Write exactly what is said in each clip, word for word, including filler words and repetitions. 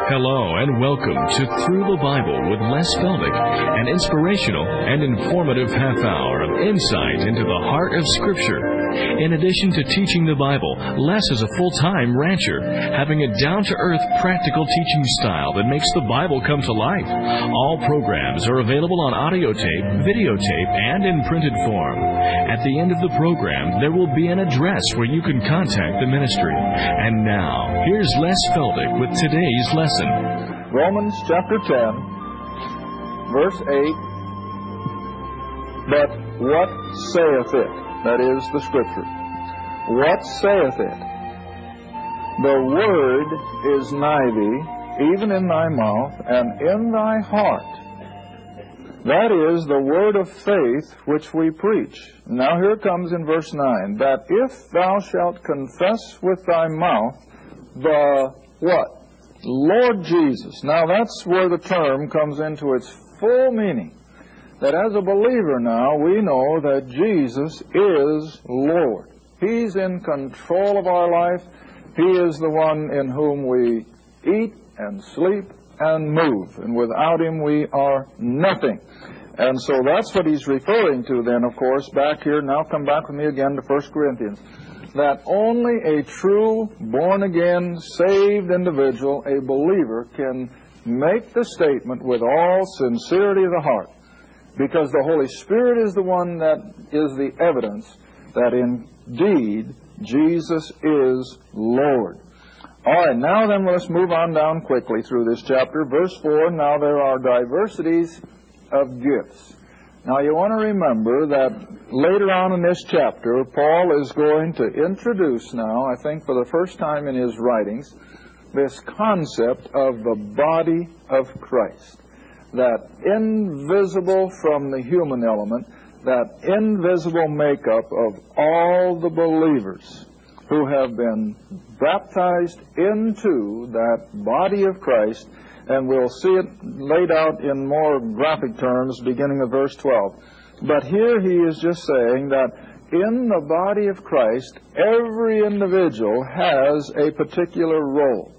Hello and welcome to Through the Bible with Les Feldick, an inspirational and informative half hour of insight into the heart of Scripture. In addition to teaching the Bible, Les is a full-time rancher, having a down-to-earth, practical teaching style that makes the Bible come to life. All programs are available on audio tape, videotape, and in printed form. At the end of the program, there will be an address where you can contact the ministry. And now, here's Les Feldick with today's lesson. Romans chapter ten, verse eight. But what saith it? That is the Scripture. What saith it? The word is nigh thee, even in thy mouth and in thy heart. That is the word of faith which we preach. Now here it comes in verse nine. That if thou shalt confess with thy mouth the what? Lord Jesus. Now that's where the term comes into its full meaning. That as a believer now, we know that Jesus is Lord. He's in control of our life. He is the one in whom we eat and sleep and move. And without Him, we are nothing. And so that's what he's referring to then, of course, back here. Now come back with me again to First Corinthians. That only a true, born-again, saved individual, a believer, can make the statement with all sincerity of the heart. Because the Holy Spirit is the one that is the evidence that indeed Jesus is Lord. All right, now then let's move on down quickly through this chapter. Verse four, now there are diversities of gifts. Now you want to remember that later on in this chapter, Paul is going to introduce now, I think for the first time in his writings, this concept of the body of Christ. That invisible from the human element, that invisible makeup of all the believers who have been baptized into that body of Christ. And we'll see it laid out in more graphic terms beginning of verse twelve. But here he is just saying that in the body of Christ, every individual has a particular role.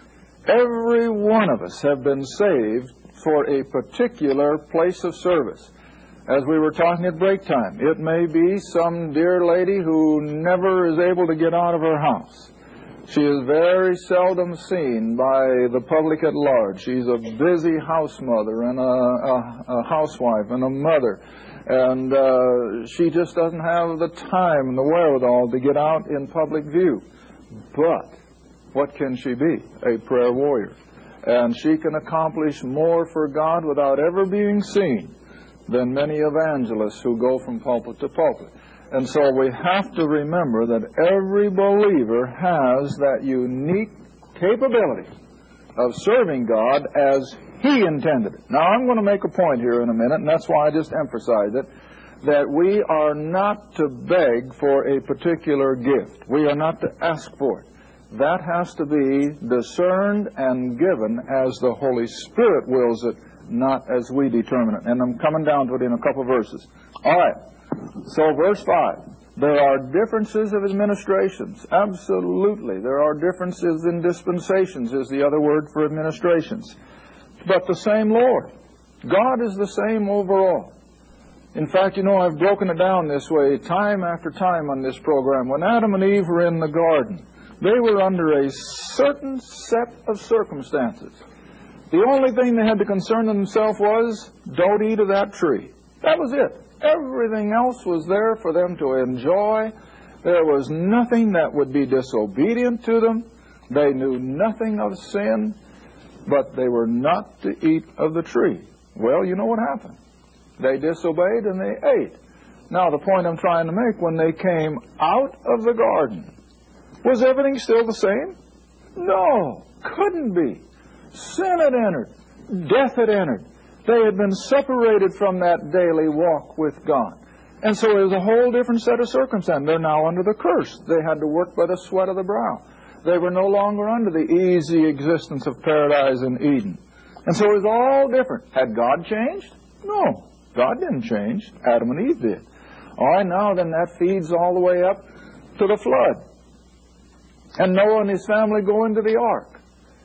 Every one of us have been saved for a particular place of service. As we were talking at break time, it may be some dear lady who never is able to get out of her house. She is very seldom seen by the public at large. She's a busy house mother and a, a, a housewife and a mother. And uh, she just doesn't have the time and the wherewithal to get out in public view. But what can she be? A prayer warrior. And she can accomplish more for God without ever being seen than many evangelists who go from pulpit to pulpit. And so we have to remember that every believer has that unique capability of serving God as He intended it. Now, I'm going to make a point here in a minute, and that's why I just emphasize it, that we are not to beg for a particular gift. We are not to ask for it. That has to be discerned and given as the Holy Spirit wills it, not as we determine it. And I'm coming down to it in a couple of verses. All right. So verse five, there are differences of administrations. Absolutely. There are differences in dispensations is the other word for administrations. But the same Lord. God is the same overall. In fact, you know, I've broken it down this way time after time on this program. When Adam and Eve were in the garden, they were under a certain set of circumstances. The only thing they had to concern themselves was, don't eat of that tree. That was it. Everything else was there for them to enjoy. There was nothing that would be disobedient to them. They knew nothing of sin, but they were not to eat of the tree. Well, you know what happened. They disobeyed and they ate. Now, the point I'm trying to make, when they came out of the garden, was everything still the same? No, couldn't be. Sin had entered. Death had entered. They had been separated from that daily walk with God. And so it was a whole different set of circumstances. They're now under the curse. They had to work by the sweat of the brow. They were no longer under the easy existence of paradise in Eden. And so it was all different. Had God changed? No. God didn't change. Adam and Eve did. All right, now then that feeds all the way up to the flood. And Noah and his family go into the ark.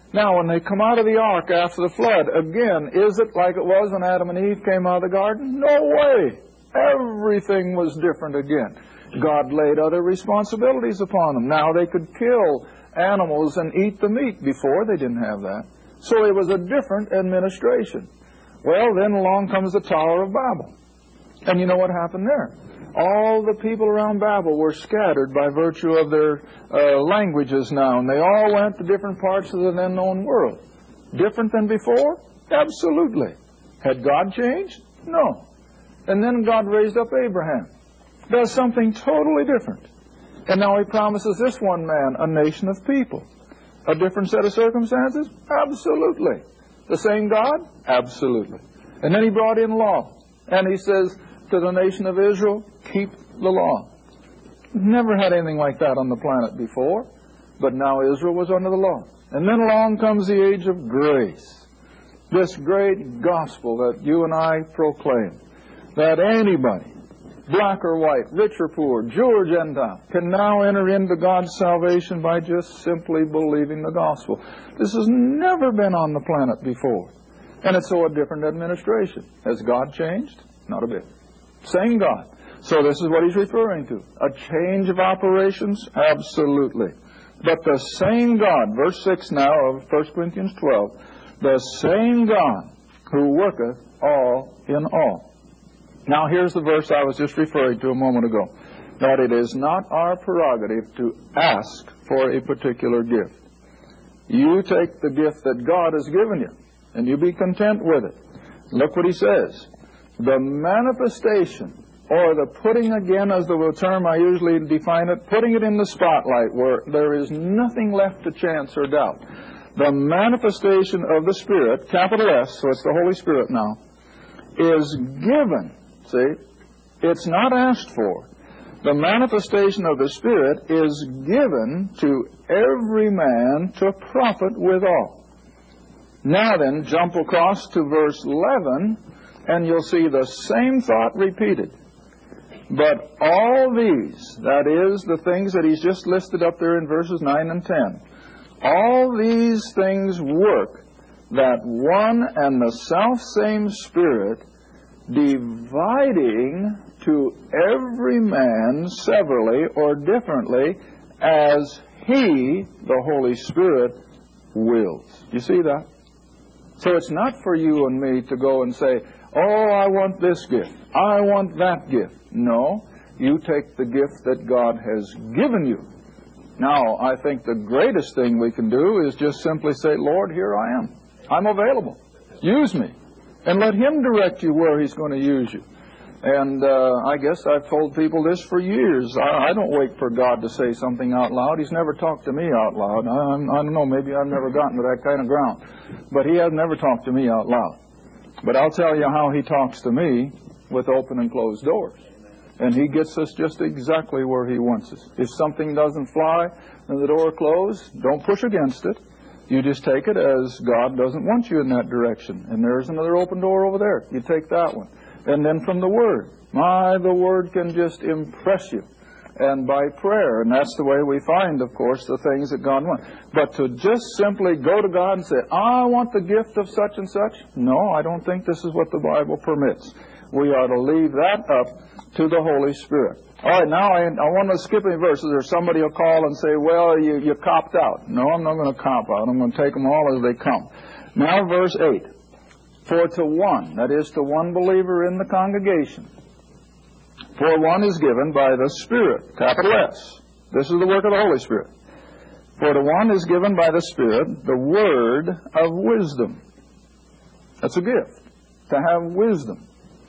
Now, when they come out of the ark after the flood, again, is it like it was when Adam and Eve came out of the garden? No way. Everything was different again. God laid other responsibilities upon them. Now they could kill animals and eat the meat. Before, they didn't have that. So it was a different administration. Well, then along comes the Tower of Babel. And you know what happened there? All the people around Babel were scattered by virtue of their uh, languages now, and they all went to different parts of the then known world. Different than before? Absolutely. Had God changed? No. And then God raised up Abraham. Does something totally different. And now He promises this one man a nation of people. A different set of circumstances? Absolutely. The same God? Absolutely. And then He brought in law. And He says to the nation of Israel, keep the law. Never had anything like that on the planet before. But now Israel was under the law. And then along comes the age of grace. This great gospel that you and I proclaim. That anybody, black or white, rich or poor, Jew or Gentile, can now enter into God's salvation by just simply believing the gospel. This has never been on the planet before. And it's so a different administration. Has God changed? Not a bit. Same God. So this is what He's referring to. A change of operations? Absolutely. But the same God, verse six now of First Corinthians twelve, the same God who worketh all in all. Now here's the verse I was just referring to a moment ago. That it is not our prerogative to ask for a particular gift. You take the gift that God has given you, and you be content with it. Look what He says. The manifestation, or the putting again, as the term I usually define it, putting it in the spotlight where there is nothing left to chance or doubt. The manifestation of the Spirit, capital S, so it's the Holy Spirit now, is given. See, it's not asked for. The manifestation of the Spirit is given to every man to profit withal. Now then, jump across to verse eleven, and you'll see the same thought repeated. But all these, that is, the things that He's just listed up there in verses nine and ten, all these things work that one and the self-same Spirit, dividing to every man severally or differently as He, the Holy Spirit, wills. You see that? So it's not for you and me to go and say, oh, I want this gift, I want that gift. No, you take the gift that God has given you. Now, I think the greatest thing we can do is just simply say, Lord, here I am. I'm available. Use me. And let Him direct you where He's going to use you. And uh, I guess I've told people this for years. I, I don't wait for God to say something out loud. He's never talked to me out loud. I, I don't know, maybe I've never gotten to that kind of ground. But He has never talked to me out loud. But I'll tell you how He talks to me with open and closed doors. And He gets us just exactly where He wants us. If something doesn't fly and the door closed, don't push against it. You just take it as God doesn't want you in that direction. And there's another open door over there. You take that one. And then from the Word. My, the Word can just impress you. And by prayer. And that's the way we find, of course, the things that God wants. But to just simply go to God and say, I want the gift of such and such. No, I don't think this is what the Bible permits. We ought to leave that up to the Holy Spirit. All right, now I, I want to skip any verses, or somebody will call and say, well, you, you copped out. No, I'm not going to cop out. I'm going to take them all as they come. Now, verse eight. For to one, that is to one believer in the congregation, for one is given by the Spirit, capital S. This is the work of the Holy Spirit. For to one is given by the Spirit the word of wisdom. That's a gift, to have wisdom.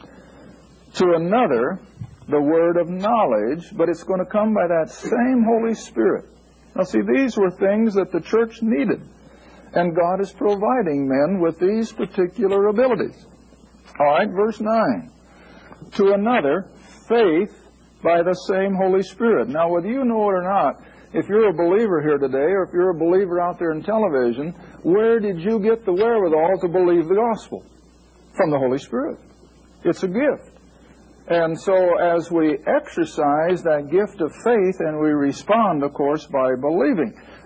To another, the word of knowledge, but it's going to come by that same Holy Spirit. Now see, these were things that the church needed. And God is providing men with these particular abilities. All right, verse nine. To another, faith by the same Holy Spirit. Now, whether you know it or not, if you're a believer here today, or if you're a believer out there in television, where did you get the wherewithal to believe the gospel? From the Holy Spirit. It's a gift. And so as we exercise that gift of faith, and we respond, of course, by believing.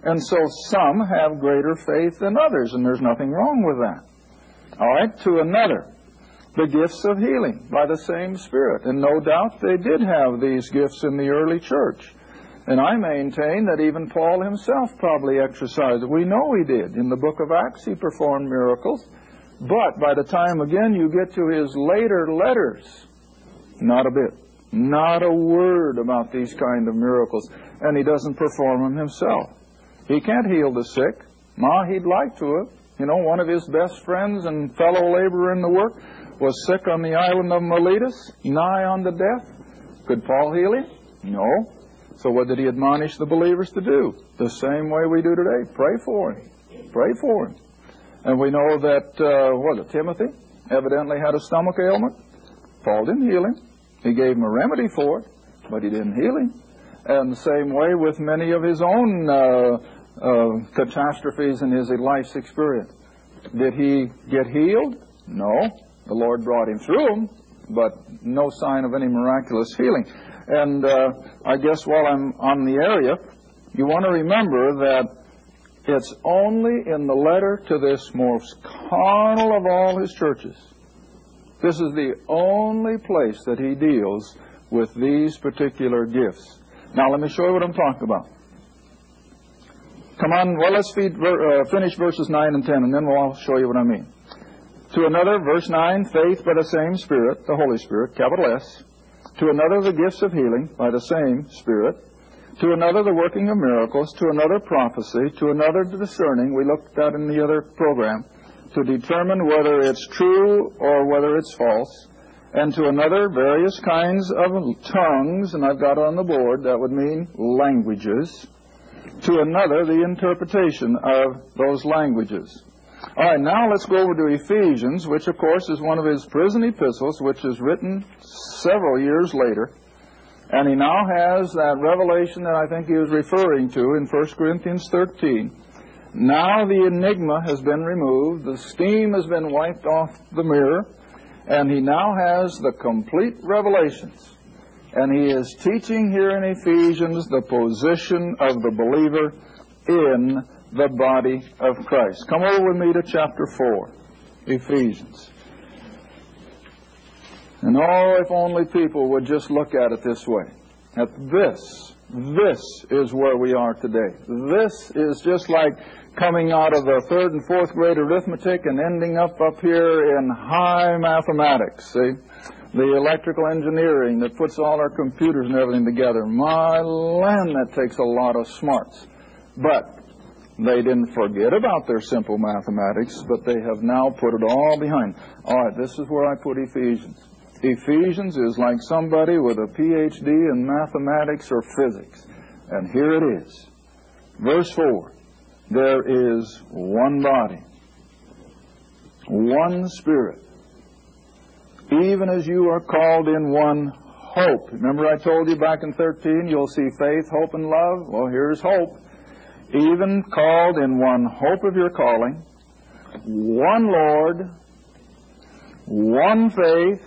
And so some have greater faith than others, and there's nothing wrong with that. All right, to another, the gifts of healing by the same Spirit. And no doubt they did have these gifts in the early church. And I maintain that even Paul himself probably exercised it. We know he did. In the book of Acts, he performed miracles. But by the time, again, you get to his later letters, not a bit. Not a word about these kind of miracles. And he doesn't perform them himself. He can't heal the sick. Ma, he'd like to have. You know, one of his best friends and fellow laborer in the work was sick on the island of Miletus, nigh unto death. Could Paul heal him? No. So what did he admonish the believers to do? The same way we do today. Pray for him. Pray for him. And we know that, uh, what was it, Timothy evidently had a stomach ailment. Paul didn't heal him. He gave him a remedy for it, but he didn't heal him. And the same way with many of his own uh, uh, catastrophes in his life's experience. Did he get healed? No. The Lord brought him through them, but no sign of any miraculous healing. And uh, I guess while I'm on the area, you want to remember that it's only in the letter to this most carnal of all his churches. This is the only place that he deals with these particular gifts. Now let me show you what I'm talking about. Come on, well, let's feed, uh, finish verses nine and ten, and then we'll show you what I mean. To another, verse nine, faith by the same Spirit, the Holy Spirit, capital S. To another, the gifts of healing by the same Spirit. To another, the working of miracles. To another, prophecy. To another, the discerning. We looked at in the other program. To determine whether it's true or whether it's false. And to another, various kinds of tongues, and I've got on the board, that would mean languages. To another, the interpretation of those languages. All right, now let's go over to Ephesians, which, of course, is one of his prison epistles, which is written several years later. And he now has that revelation that I think he was referring to in First Corinthians thirteen. Now the enigma has been removed, the steam has been wiped off the mirror, and he now has the complete revelations. And he is teaching here in Ephesians the position of the believer in the body of Christ. Come over with me to chapter four, Ephesians. And oh, if only people would just look at it this way. At this, this is where we are today. This is just like coming out of the third and fourth grade arithmetic and ending up up here in high mathematics, see? The electrical engineering that puts all our computers and everything together. My land, that takes a lot of smarts. But they didn't forget about their simple mathematics, but they have now put it all behind. All right, this is where I put Ephesians. Ephesians is like somebody with a P H D in mathematics or physics. And here it is. Verse four. There is one body, one Spirit, even as you are called in one hope. Remember I told you back in thirteen, you'll see faith, hope, and love? Well, here's hope. Even called in one hope of your calling, one Lord, one faith,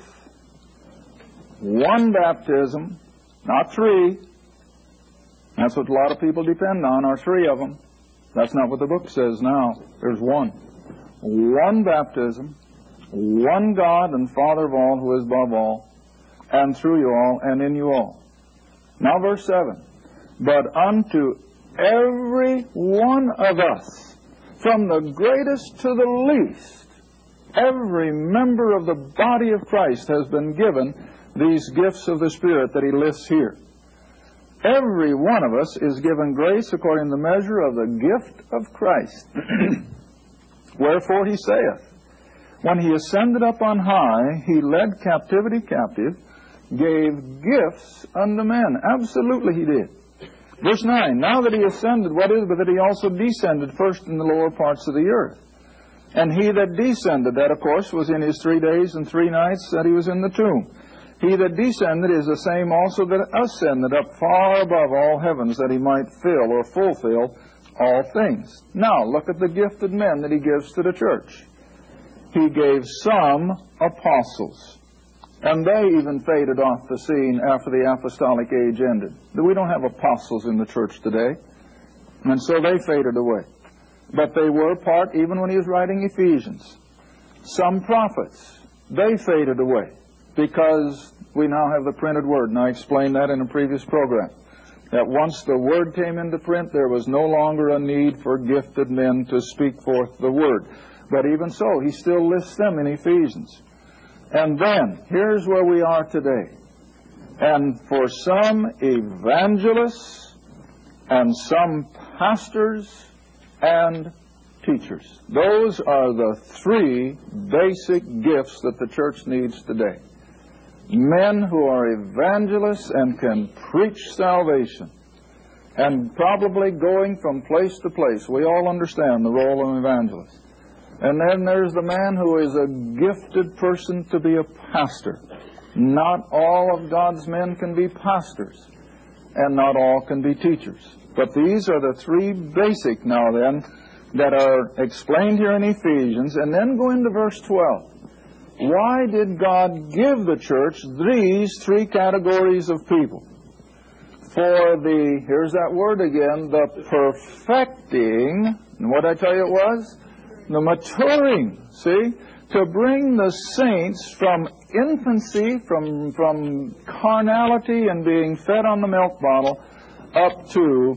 one baptism, not three. That's what a lot of people depend on, are three of them. That's not what the book says now. There's one. One baptism, one God and Father of all, who is above all, and through you all, and in you all. Now verse seven. But unto every one of us, from the greatest to the least, every member of the body of Christ has been given these gifts of the Spirit that he lists here. Every one of us is given grace according to the measure of the gift of Christ. Wherefore he saith, when he ascended up on high, he led captivity captive, gave gifts unto men. Absolutely he did. Verse nine, now that he ascended, what is it but that he also descended first in the lower parts of the earth? And he that descended, that of course was in his three days and three nights that he was in the tomb. He that descended is the same also that ascended up far above all heavens, that he might fill or fulfill all things. Now, look at the gifted men that he gives to the church. He gave some apostles, and they even faded off the scene after the apostolic age ended. We don't have apostles in the church today. And so they faded away. But they were part, even when he was writing Ephesians. Some prophets, they faded away because we now have the printed word. And I explained that in a previous program. That once the word came into print, there was no longer a need for gifted men to speak forth the word. But even so, he still lists them in Ephesians. And then, here's where we are today. And for some evangelists and some pastors and teachers. Those are the three basic gifts that the church needs today. Men who are evangelists and can preach salvation. And probably going from place to place. We all understand the role of an evangelist. And then there's the man who is a gifted person to be a pastor. Not all of God's men can be pastors, and not all can be teachers. But these are the three basic, now then, that are explained here in Ephesians. And then go into verse twelve. Why did God give the church these three categories of people? For the, here's that word again, the perfecting, and what did I tell you it was? The maturing, see? To bring the saints from infancy, from, from carnality and being fed on the milk bottle, up to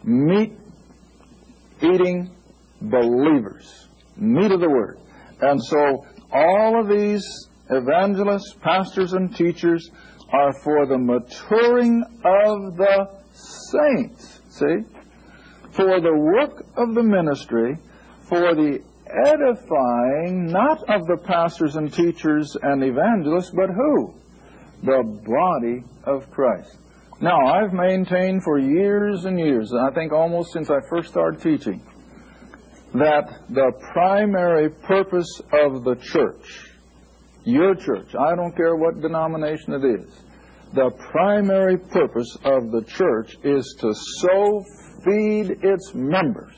meat-eating believers. Meat of the Word. And so all of these evangelists, pastors, and teachers are for the maturing of the saints. See? For the work of the ministry, for the edifying, not of the pastors and teachers and evangelists, but who? The body of Christ. Now, I've maintained for years and years, and I think almost since I first started teaching, that the primary purpose of the church, your church, I don't care what denomination it is, the primary purpose of the church is to so feed its members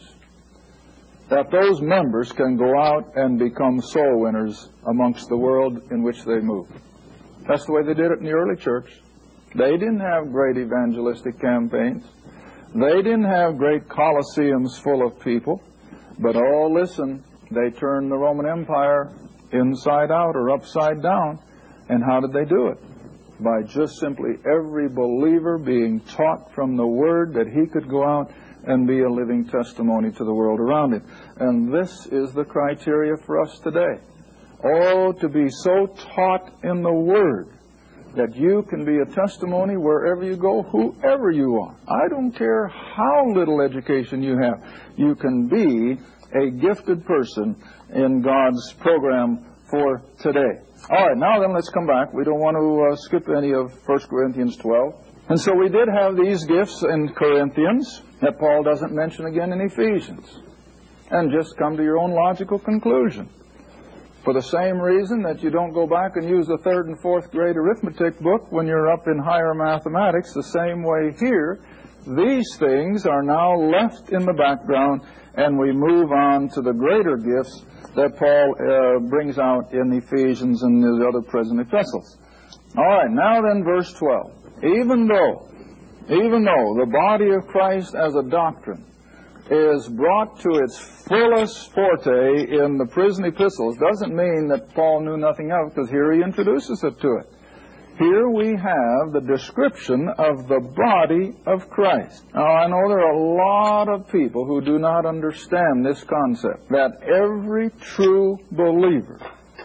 that those members can go out and become soul winners amongst the world in which they move. That's the way they did it in the early church. They didn't have great evangelistic campaigns. They didn't have great coliseums full of people. But oh, listen, they turned the Roman Empire inside out or upside down. And how did they do it? By just simply every believer being taught from the Word that he could go out and be a living testimony to the world around him. And this is the criteria for us today. Oh, to be so taught in the Word that you can be a testimony wherever you go, whoever you are. I don't care how little education you have. You can be a gifted person in God's program for today. All right, now then let's come back. We don't want to uh, skip any of First Corinthians twelve. And so we did have these gifts in Corinthians that Paul doesn't mention again in Ephesians. And just come to your own logical conclusion. For the same reason that you don't go back and use the third and fourth grade arithmetic book when you're up in higher mathematics, the same way here, these things are now left in the background and we move on to the greater gifts that Paul uh, brings out in Ephesians and his other present epistles. All right, now then verse twelve. Even though, even though the body of Christ as a doctrine is brought to its fullest forte in the prison epistles, doesn't mean that Paul knew nothing of it, because here he introduces it to it. Here we have the description of the body of Christ. Now, I know there are a lot of people who do not understand this concept, that every true believer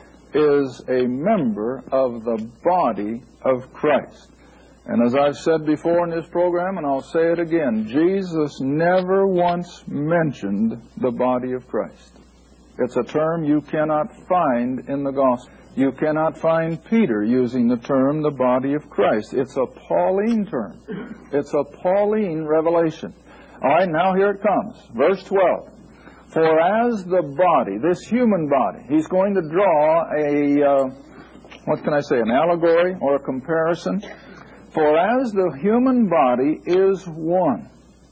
is a member of the body of Christ. And as I've said before in this program, and I'll say it again, Jesus never once mentioned the body of Christ. It's a term you cannot find in the gospel. You cannot find Peter using the term the body of Christ. It's a Pauline term. It's a Pauline revelation. All right, now here it comes. Verse twelve. For as the body, this human body, he's going to draw a, uh, what can I say, an allegory or a comparison. For as the human body is one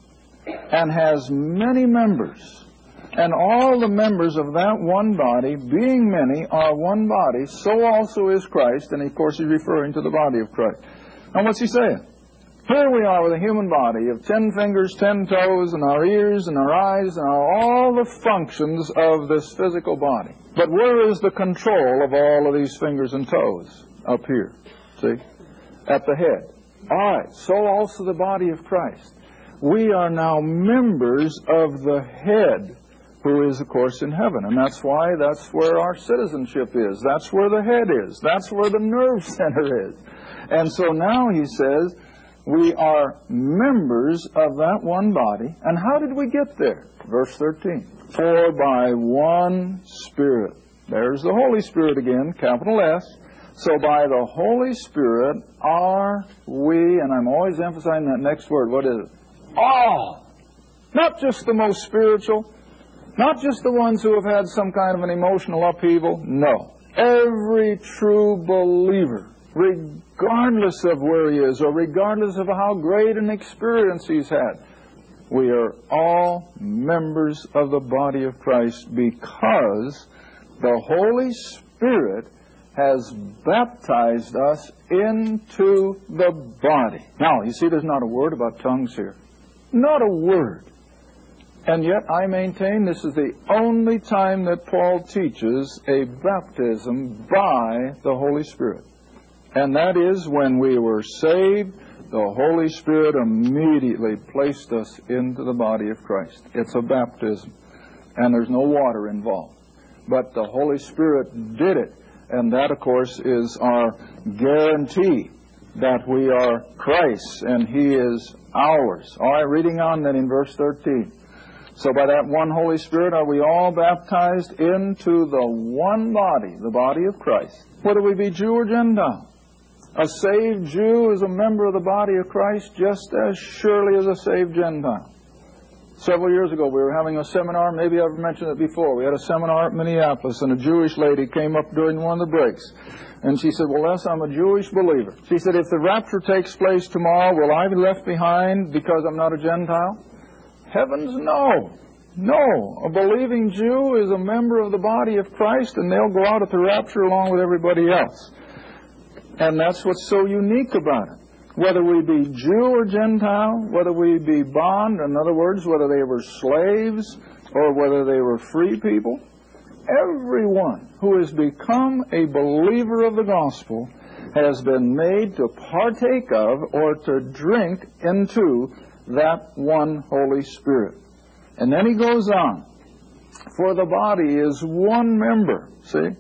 and has many members, and all the members of that one body, being many, are one body, so also is Christ. And of course he's referring to the body of Christ. And what's he saying? Here we are with a human body of ten fingers, ten toes, and our ears, and our eyes, and our, all the functions of this physical body. But where is the control of all of these fingers and toes? Up here, see? At the head. All right, so also the body of Christ. We are now members of the head, who is, of course, in heaven. And that's why that's where our citizenship is. That's where the head is. That's where the nerve center is. And so now he says, we are members of that one body. And how did we get there? Verse thirteen. For by one Spirit. There's the Holy Spirit again, capital S. So by the Holy Spirit are we, and I'm always emphasizing that next word. What is it? All. Not just the most spiritual. Not just the ones who have had some kind of an emotional upheaval. No. Every true believer, regardless of where he is or regardless of how great an experience he's had, we are all members of the body of Christ because the Holy Spirit has baptized us into the body. Now, you see, there's not a word about tongues here. Not a word. And yet I maintain this is the only time that Paul teaches a baptism by the Holy Spirit. And that is when we were saved, the Holy Spirit immediately placed us into the body of Christ. It's a baptism. And there's no water involved. But the Holy Spirit did it. And that, of course, is our guarantee that we are Christ's and He is ours. All right, reading on then in verse thirteen. So by that one Holy Spirit are we all baptized into the one body, the body of Christ. Whether we be Jew or Gentile. A saved Jew is a member of the body of Christ just as surely as a saved Gentile. Several years ago, we were having a seminar. Maybe I've mentioned it before. We had a seminar at Minneapolis, and a Jewish lady came up during one of the breaks. And she said, well, Les, I'm a Jewish believer. She said, if the rapture takes place tomorrow, will I be left behind because I'm not a Gentile? Heavens, no. No. A believing Jew is a member of the body of Christ, and they'll go out at the rapture along with everybody else. And that's what's so unique about it. Whether we be Jew or Gentile, whether we be bond, in other words, whether they were slaves or whether they were free people, everyone who has become a believer of the gospel has been made to partake of or to drink into that one Holy Spirit. And then he goes on, for the body is one member, see?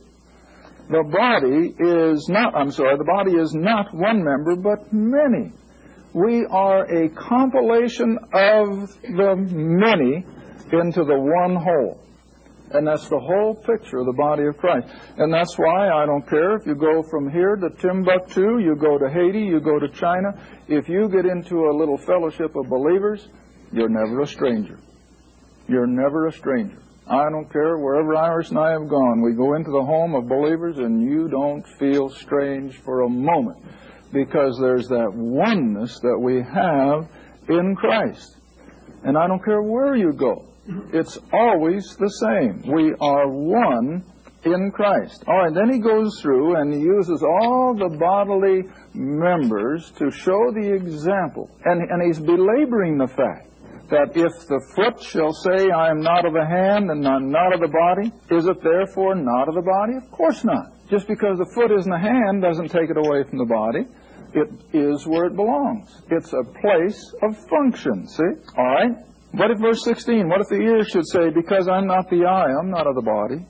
The body is not, I'm sorry, the body is not one member, but many. We are a compilation of the many into the one whole. And that's the whole picture of the body of Christ. And that's why I don't care if you go from here to Timbuktu, you go to Haiti, you go to China. If you get into a little fellowship of believers, you're never a stranger. You're never a stranger. I don't care, wherever Iris and I have gone, we go into the home of believers and you don't feel strange for a moment because there's that oneness that we have in Christ. And I don't care where you go. It's always the same. We are one in Christ. All right, then he goes through and he uses all the bodily members to show the example. And, and he's belaboring the fact that if the foot shall say, I am not of the hand and I'm not of the body, is it therefore not of the body? Of course not. Just because the foot isn't a hand doesn't take it away from the body. It is where it belongs. It's a place of function, see? All right? What if verse sixteen, what if the ear should say, because I'm not the eye, I'm not of the body?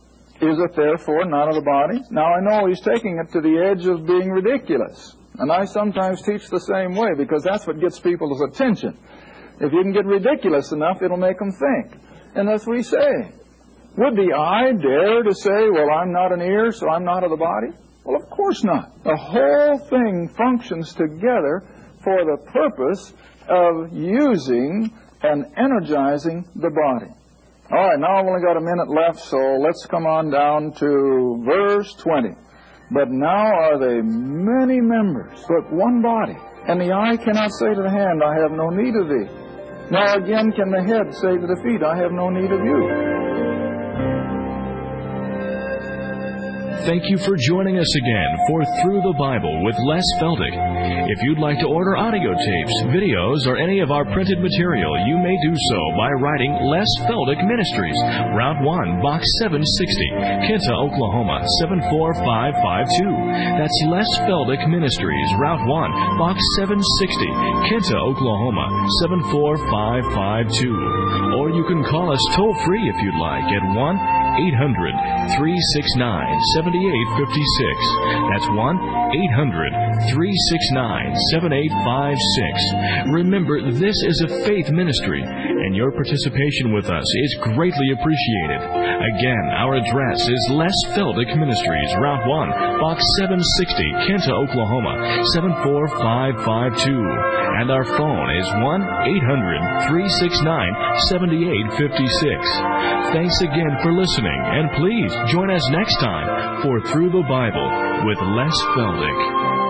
Is it therefore not of the body? Now I know he's taking it to the edge of being ridiculous. And I sometimes teach the same way because that's what gets people's attention. If you can get ridiculous enough, it'll make them think. And that's what he's saying. Would the eye dare to say, well, I'm not an ear, so I'm not of the body? Well, of course not. The whole thing functions together for the purpose of using and energizing the body. All right, now I've only got a minute left, so let's come on down to verse twenty. But now are they many members, but one body. And the eye cannot say to the hand, I have no need of thee. Nor again can the head say to the feet, I have no need of you. Thank you for joining us again for Through the Bible with Les Feldick. If you'd like to order audio tapes, videos, or any of our printed material, you may do so by writing Les Feldick Ministries, Route one, Box seven sixty, Kinta, Oklahoma, seven four five five two. That's Les Feldick Ministries, Route one, Box seven sixty, Kinta, Oklahoma, seven four five five two. Or you can call us toll-free if you'd like at one eight hundred, three six nine, seven eight five six. That's one eight hundred, three six nine, seven eight five six. Remember, this is a faith ministry, and your participation with us is greatly appreciated. Again, our address is Les Feldick Ministries, Route one, Box seven sixty, Kinta, Oklahoma, seven four five five two. And our phone is one eight hundred, three six nine, seven eight five six. Thanks again for listening, and please join us next time for Through the Bible with Les Feldick.